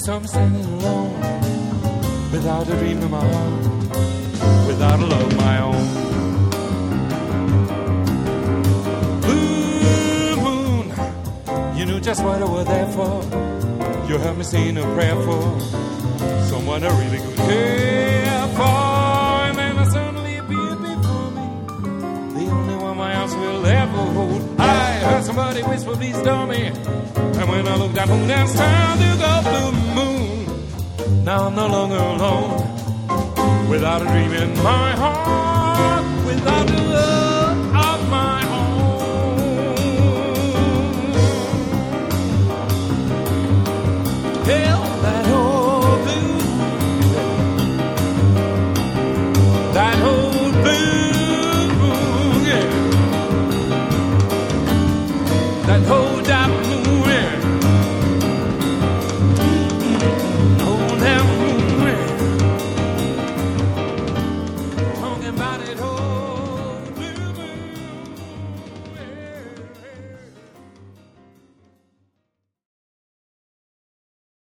saw me standing alone, without a dream in my heart, without a love of my own. Blue moon, you knew just what I was there for. You heard me saying a prayer for someone I really could care for. And then I suddenly appeared before me, the only one my arms will ever hold. I heard somebody whisper, please tell me. And when I looked that moon, it's time to go. Blue moon, now I'm no longer alone, without a dream in my heart.